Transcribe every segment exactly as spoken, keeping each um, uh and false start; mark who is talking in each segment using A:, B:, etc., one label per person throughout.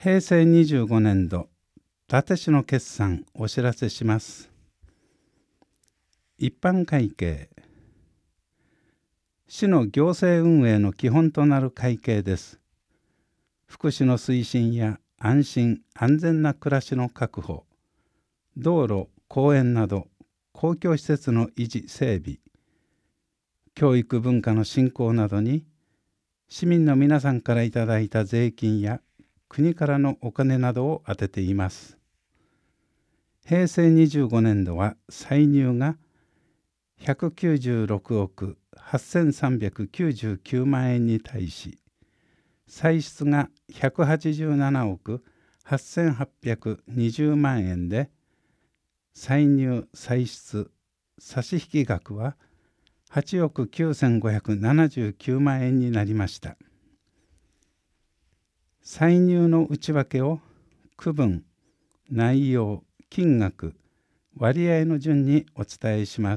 A: へいせいにじゅうごねんど伊達市の決算お知らせします。一般会計、市の行政運営の基本となる会計です。福祉の推進や安心安全な暮らしの確保、道路公園など公共施設の維持整備、教育文化の振興などに市民の皆さんからいただいた税金や国からのお金などを充てています。へいせいにじゅうごねんどは歳入がひゃくきゅうじゅうろくおくはっせんさんびゃくきゅうじゅうきゅうまんえんに対し、歳出がひゃくはちじゅうななおくはっせんはっぴゃくにじゅうまんえんで、歳入歳出差引額ははちおくきゅうせんごひゃくななじゅうきゅうまんえんになりました。歳入の内訳を区分、内容、金額、割合の順にお伝えします。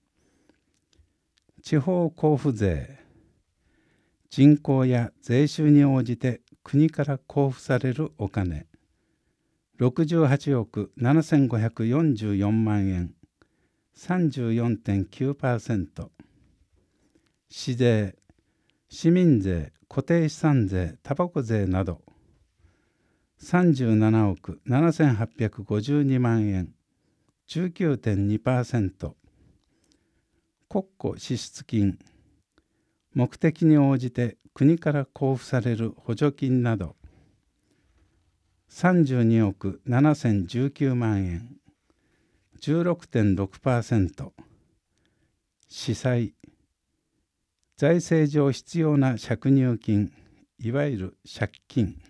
A: 地方交付税、人口や税収に応じて国から交付されるお金、ろくじゅうはちおくななせんごひゃくよんじゅうよんまんえん、さんじゅうよんてんきゅうパーセント。市税、市民税、固定資産税、たばこ税など、さんじゅうななおくななせんはっぴゃくごじゅうにまんえん、じゅうきゅうてんにパーセント。国庫支出金、目的に応じて国から交付される補助金など、さんじゅうにおくななせんじゅうきゅうまんえん、じゅうろくてんろくパーセント。市債、財政上必要な借入金、いわゆる借金、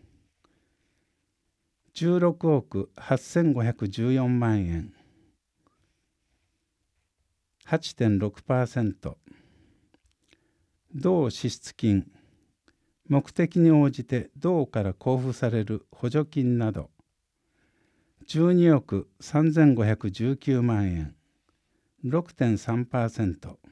A: じゅうろくおくはっせんごひゃくじゅうよんまんえん、はちてんろくパーセント。道支出金、目的に応じて道から交付される補助金など、じゅうにおくさんぜんごひゃくじゅうきゅうまんえん、ろくてんさんパーセント。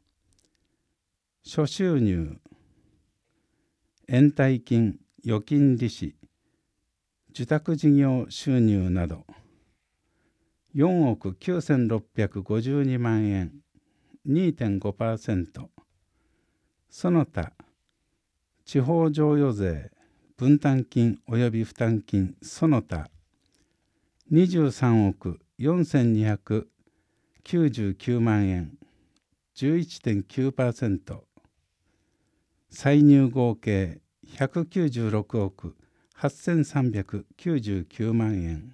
A: 諸収入、延滞金、預金利子、受託事業収入など、よんおくきゅうせんろっぴゃくごじゅうにまんえん、にてんごパーセント。その他、地方譲与税、分担金及び負担金その他、にじゅうさんおくよんせんにひゃくきゅうじゅうきゅうまんえん、じゅういってんきゅうパーセント。歳入合計ひゃくきゅうじゅうろくおくはっせんさんびゃくきゅうじゅうきゅうまんえん。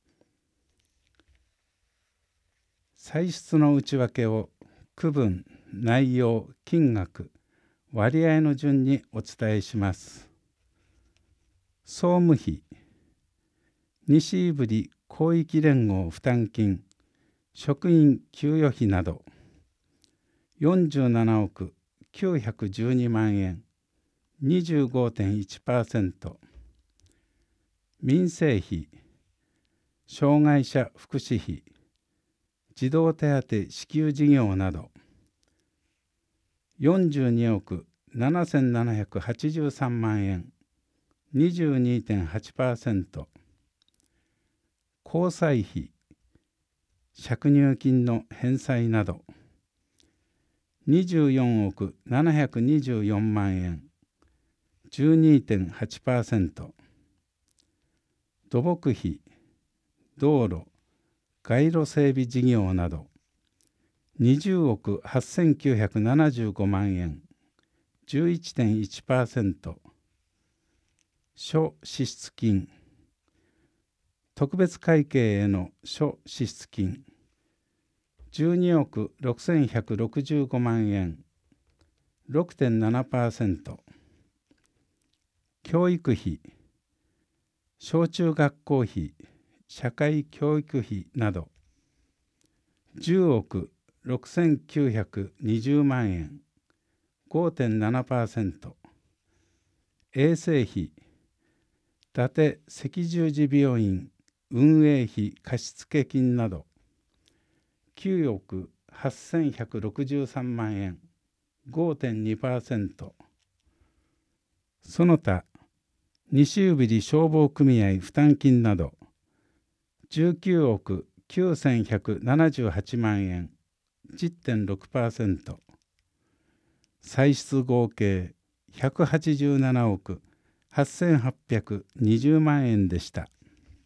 A: 歳出の内訳を区分、内容、金額、割合の順にお伝えします。総務費、西胆振広域連合負担金、職員給与費など、よんじゅうななおくきゅうひゃくじゅうにまんえん、にじゅうごてんいちパーセント。民生費、障害者福祉費、児童手当支給事業など、よんじゅうにおくななせんななひゃくはちじゅうさんまんえん、にじゅうにてんはちパーセント。交際費、借入金の返済など、にじゅうよんおくななひゃくにじゅうよんまんえん、じゅうにてんはちパーセント。土木費、道路、街路整備事業など、にじゅうおくはっせんきゅうひゃくななじゅうごまんえん、じゅういってんいちパーセント。諸支出金、特別会計への諸支出金、じゅうにおくろくせんひゃくろくじゅうごまんえん、ろくてんななパーセント。教育費、小中学校費、社会教育費など、じゅうおくろくせんきゅうひゃくにじゅうまんえん、ごてんななパーセント。衛生費、伊達赤十字病院運営費貸付金など、きゅうおくはっせんひゃくろくじゅうさんまんえん、ごてんにパーセント。その他、 西宇比消防組合負担金などじゅうきゅうおくきゅうせんひゃくななじゅうはちまんえん じゅってんろくパーセント、歳出合計ひゃくはちじゅうななおくはっせんはっぴゃくにじゅうまんえんでした。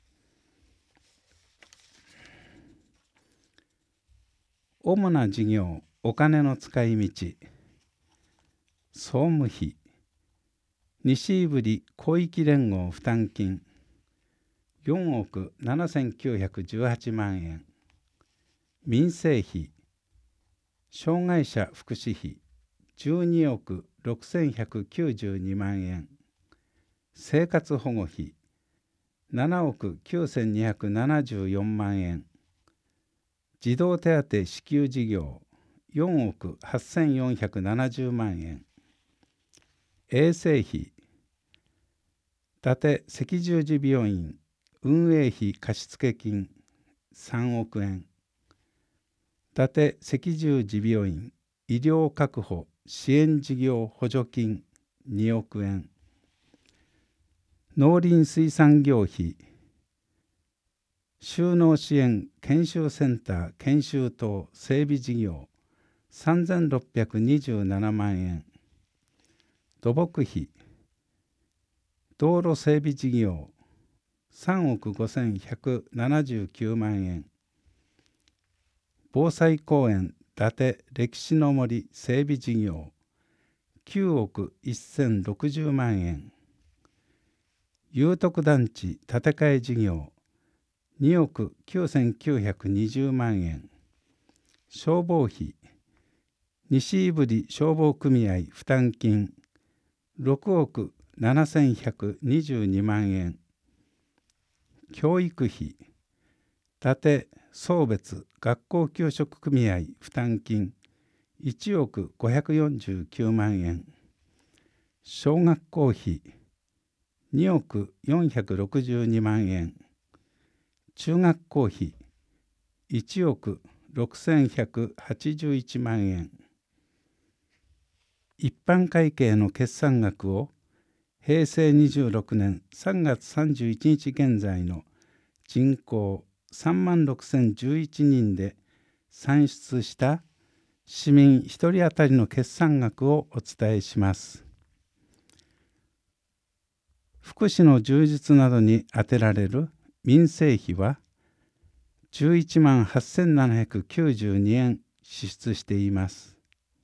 A: 主な事業お金の使い道。総務費、西宇比広域連合負担金よんおくななせんきゅうひゃくじゅうはちまんえん、民生費、障害者福祉費じゅうにおくろくせんひゃくきゅうじゅうにまんえん、生活保護費ななおくきゅうせんにひゃくななじゅうよんまんえん、児童手当支給事業よんおくはっせんよんひゃくななじゅうまんえん、衛生費、伊達赤十字病院運営費貸付金さんおくえん、伊達赤十字病院医療確保支援事業補助金におくえん、農林水産業費、就農支援研修センター研修等整備事業さんぜんろっぴゃくにじゅうななまんえん、土木費、道路整備事業さんおくごせんひゃくななじゅうきゅうまんえん、防災公園伊達歴史の森整備事業きゅうおくせんろくじゅうまんえん、有徳団地建て替え事業におくきゅうせんきゅうひゃくにじゅうまんえん、消防費、西宇比消防組合負担金ろくおくななせんひゃくにじゅうにまんえん、教育費、伊達送別学校給食組合負担金いちおくごひゃくよんじゅうきゅうまんえん、小学校費におくよんひゃくろくじゅうにまんえん、中学校費いちおくろくせんひゃくはちじゅういちまんえん、一般会計の決算額をへいせいにじゅうろくねんさんがつさんじゅういちにち現在の人口さんまんろくせんじゅういちにんで算出した市民ひとり当たりの決算額をお伝えします。福祉の充実などに充てられる民生費はじゅういちまんはっせんななひゃくきゅうじゅうにえん支出しています。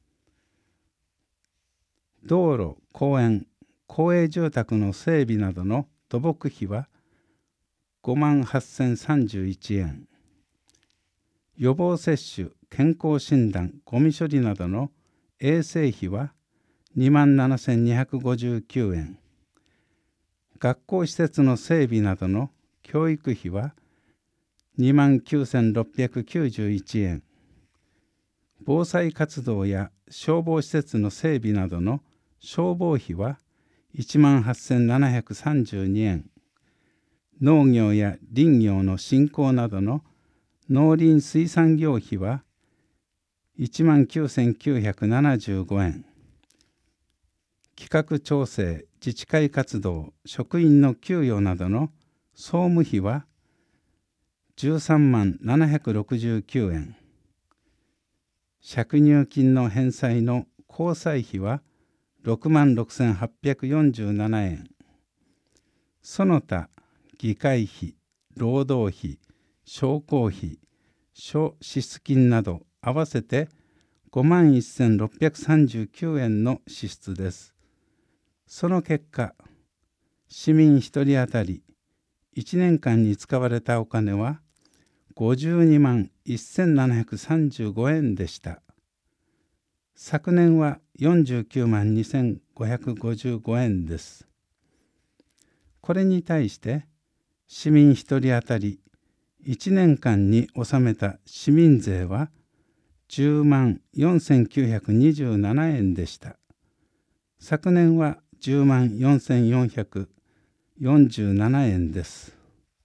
A: 道路、公園、公営住宅の整備などの土木費はごまんはっせんさんじゅういちえん、予防接種、健康診断、ゴミ処理などの衛生費はにまんななせんにひゃくごじゅうきゅうえん、学校施設の整備などの教育費はにまんきゅうせんろっぴゃくきゅうじゅういちえん、防災活動や消防施設の整備などの消防費はいちまんはっせんななひゃくさんじゅうにえん、農業や林業の振興などの農林水産業費はいちまんきゅうせんきゅうひゃくななじゅうごえん、企画調整、自治会活動、職員の給与などの総務費はじゅうさんまんななひゃくろくじゅうきゅうえん、借入金の返済の交際費はろくまんろくせんはっぴゃくよんじゅうななえん、その他議会費、労働費、商工費、諸支出金など合わせてごまんせんろっぴゃくさんじゅうきゅうえんの支出です。その結果、市民ひとり当たりいちねんかんに使われたお金はごじゅうにまんせんななひゃくさんじゅうごえんでした。昨年はよんじゅうきゅうまんにせんごひゃくごじゅうごえんです。これに対して市民ひとり当たりいちねんかんに納めた市民税はじゅうまんよんせんきゅうひゃくにじゅうななえんでした。昨年はじゅうまんよんせんよんひゃくよんじゅうななえんです。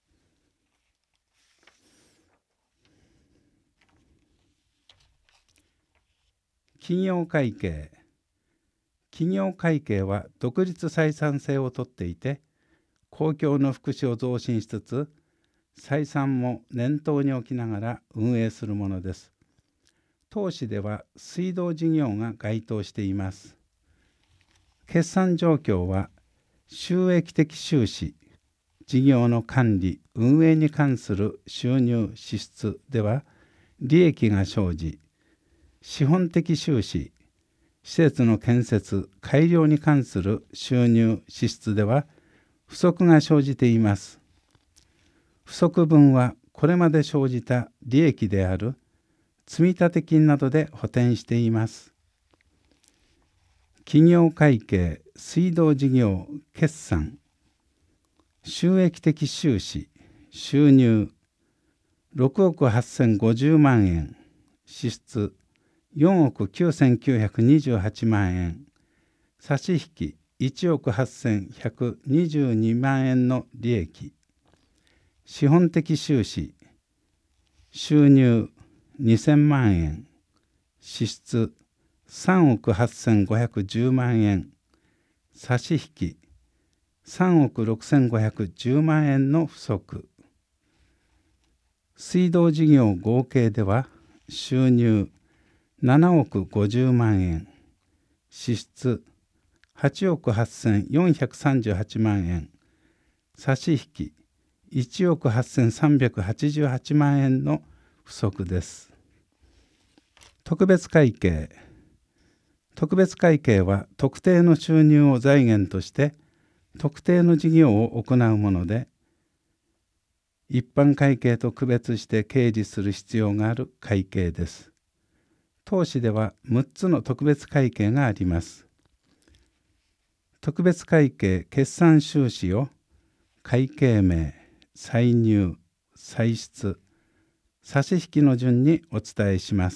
A: 企業会計。企業会計は独立採算性をとっていて、 公共の福祉を増進しつつ、採算も念頭に置きながら運営するものです。当市では水道事業が該当しています。決算状況は、収益的収支、事業の管理・運営に関する収入・支出では利益が生じ、資本的収支、施設の建設・改良に関する収入・支出では不足が生じています。不足分はこれまで生じた利益である積立金などで補填しています。企業会計・水道事業決算、収益的収支、収入ろくおくはっせんごじゅうまんえん、支出よんおくきゅうせんきゅうひゃくにじゅうはちまんえん、差し引きいちおくはっせんひゃくにじゅうにまんえんの利益、資本的収支、収入にせんまんえん、支出さんおくはっせんごひゃくじゅうまんえん、差し引きさんおくろくせんごひゃくじゅうまんえんの不足。水道事業合計では収入ななおくごじゅうまんえん、支出はちおくはっせんよんひゃくさんじゅうはちまんえん、差し引きいちおくはっせんさんびゃくはちじゅうはちまんえんの不足です。特別会計。特別会計は特定の収入を財源として特定の事業を行うもので、一般会計と区別して計示する必要がある会計です。当市ではむっつの特別会計があります。特別会計決算収支を会計名、歳入、歳出、差し引きの順にお伝えします。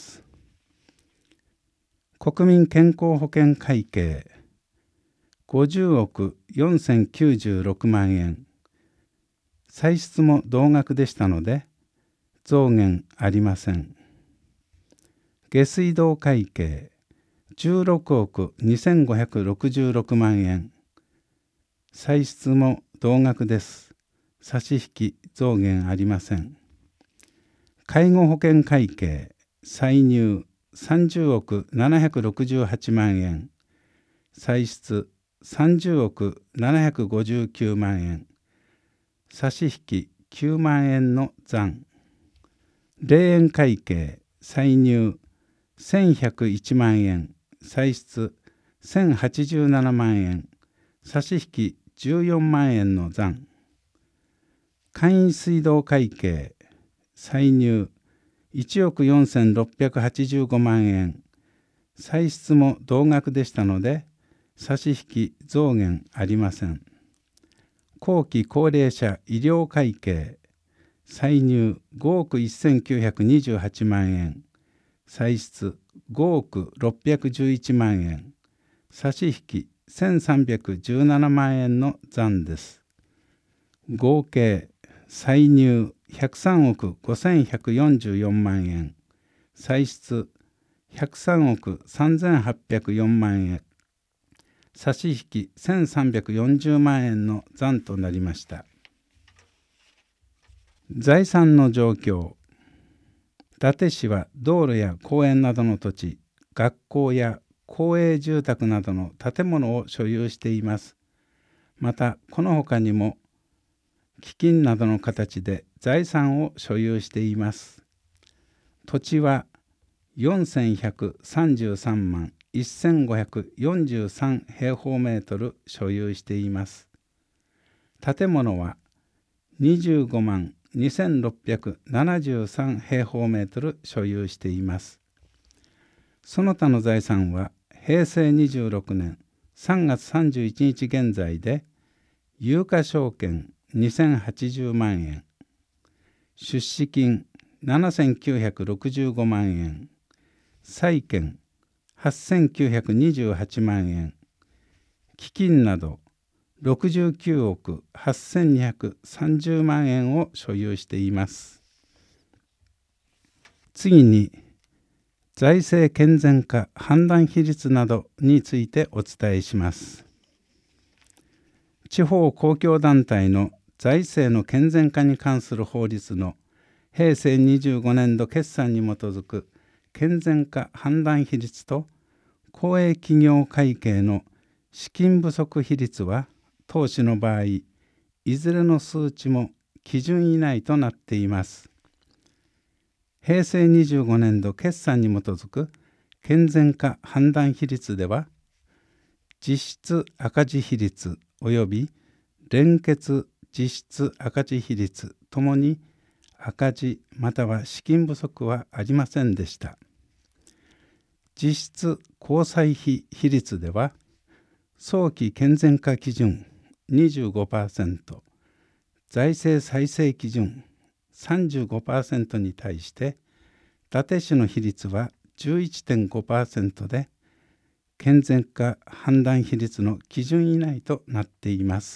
A: 国民健康保険会計ごじゅうおくよんせんきゅうじゅうろくまんえん、歳出も同額でしたので増減ありません。下水道会計じゅうろくおくにせんごひゃくろくじゅうろくまんえん、歳出も同額です。差し引き増減ありません。介護保険会計歳入さんじゅうおくななひゃくろくじゅうはちまんえん、歳出さんじゅうおくななひゃくごじゅうきゅうまんえん、差し引ききゅうまんえんの残。霊園会計歳入せんひゃくいちまんえん、歳出せんはちじゅうななまんえん、差し引きじゅうよんまんえんの残。簡易水道会計歳入いちおくよんせんろっぴゃくはちじゅうごまんえん、歳出も同額でしたので差し引き増減ありません。後期高齢者医療会計歳入ごおくせんきゅうひゃくにじゅうはちまんえん、歳出ごおくろっぴゃくじゅういちまんえん、差し引きせんさんびゃくじゅうななまんえんの残です。合計歳入ひゃくさんおくごせんひゃくよんじゅうよんまんえん、歳出ひゃくさんおくさんぜんはっぴゃくよんまんえん、差し引きせんさんびゃくよんじゅうまんえんの残となりました。財産の状況。伊達市は道路や公園などの土地、学校や公営住宅などの建物を所有しています。またこの他にも基金などの形で財産を所有しています。土地はよんせんひゃくさんじゅうさんまんせんごひゃくよんじゅうさん平方メートル所有しています。建物はにじゅうごまんにせんろっぴゃくななじゅうさん平方メートル所有しています。その他の財産はへいせいにじゅうろくねんさんがつさんじゅういちにち現在で有価証券にせんはちじゅうまんえん、出資金ななせんきゅうひゃくろくじゅうごまんえん、債券はっせんきゅうひゃくにじゅうはちまんえん、基金などろくじゅうきゅうおくはっせんにひゃくさんじゅうまんえんを所有しています。次に財政健全化判断比率などについてお伝えします。 地方公共団体の財政の健全化に関する法律のへいせいにじゅうごねんど決算に基づく健全化判断比率と公営企業会計の資金不足比率は当種の場合いずれの数値も基準以内となっています。へいせいにじゅうごねんど決算に基づく健全化判断比率では実質赤字比率及び連結実質赤字比率ともに赤字または資金不足はありませんでした。実質公債比比率では早期健全化基準 にじゅうごパーセント、財政再生基準 さんじゅうごパーセント に対して伊達市の比率は じゅういってんごパーセント で健全化判断比率の基準以内となっています。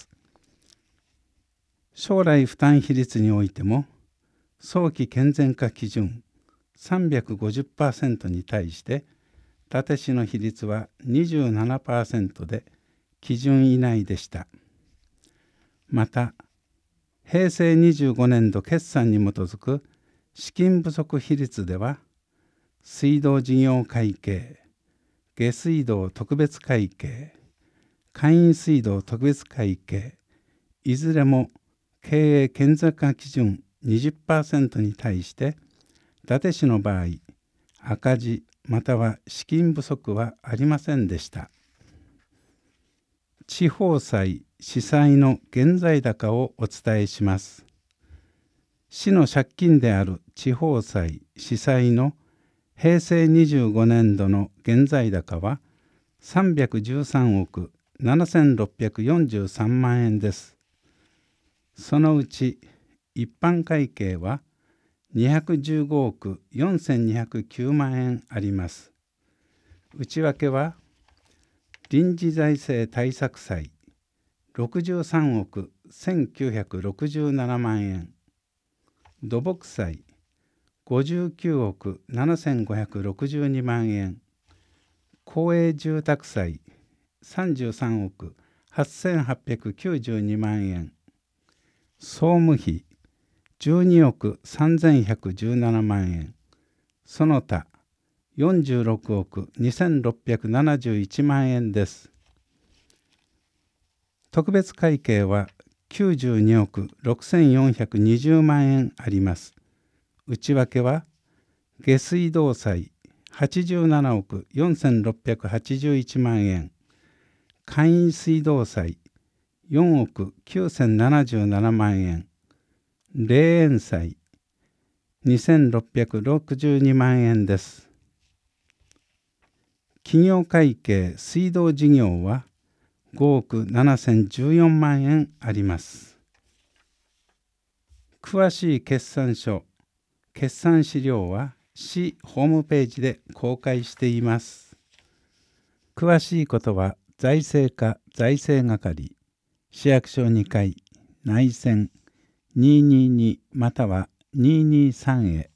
A: 将来負担比率においても早期健全化基準 さんびゃくごじゅっパーセント に対して伊達市の比率は にじゅうななパーセント で基準以内でした。またへいせいにじゅうごねんど決算に基づく資金不足比率では水道事業会計、下水道特別会計、簡易水道特別会計いずれも経営健全化基準 にじゅっパーセント に対して伊達市の場合赤字または資金不足はありませんでした。地方債・市債の現在高をお伝えします。市の借金である地方債・市債のへいせいにじゅうごねんどの現在高はさんびゃくじゅうさんおくななせんろっぴゃくよんじゅうさんまんえんです。そのうち一般会計はにひゃくじゅうごおくよんせんにひゃくきゅうまんえんあります。内訳は臨時財政対策債ろくじゅうさんおくせんきゅうひゃくろくじゅうななまんえん、土木債ごじゅうきゅうおくななせんごひゃくろくじゅうにまんえん、公営住宅債さんじゅうさんおくはっせんはっぴゃくきゅうじゅうにまんえん、総務費じゅうにおくさんぜんひゃくじゅうななまんえん、その他よんじゅうろくおくにせんろっぴゃくななじゅういちまんえんです。特別会計はきゅうじゅうにおくろくせんよんひゃくにじゅうまんえんあります。内訳は下水道債はちじゅうななおくよんせんろっぴゃくはちじゅういちまんえん、簡易水道債よんおくきゅうせんななじゅうななまんえん、霊園債にせんろっぴゃくろくじゅうにまんえんです。企業会計水道事業はごおくななせんじゅうよんまんえんあります。詳しい決算書、決算資料は市ホームページで公開しています。詳しいことは財政課財政係市役所にかい内線にひゃくにじゅうにまたはにひゃくにじゅうさんへ